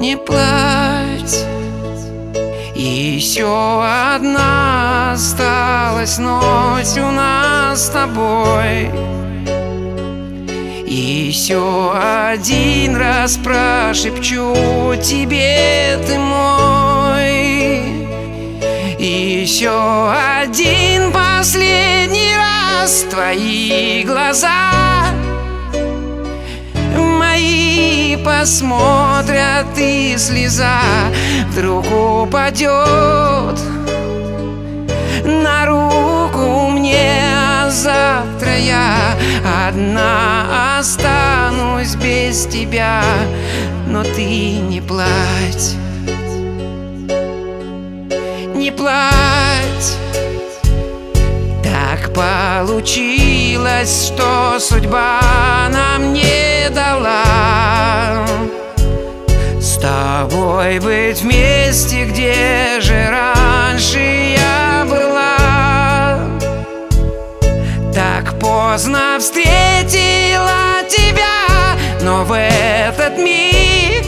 не плачь. Еще одна осталась ночь у нас с тобой. Еще один раз прошепчу тебе, ты мой. Еще один последний раз твои глаза мои посмотрят, и слеза вдруг упадет на руку мне, а завтра я одна останусь без тебя. Но ты не плачь, не плачь. Так получилось, что судьба нам не дала с тобой быть вместе, где же раньше я была. Так поздно встретила тебя, но в этот миг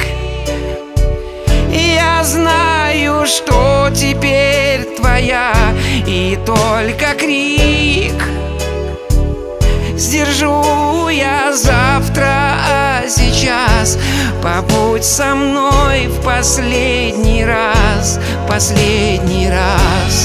я знаю, что теперь твоя, и только крик сдержу я завтра, а сейчас побудь со мной в последний раз, последний раз.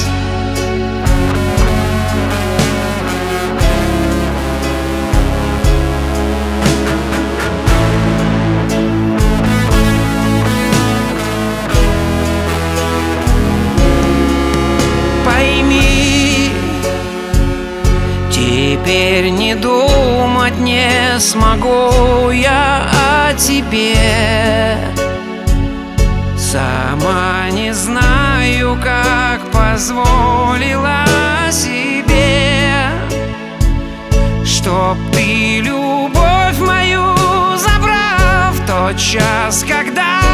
Теперь не думать не смогу я о тебе. Сама не знаю, как позволила себе, чтоб ты любовь мою забрал в тот час, когда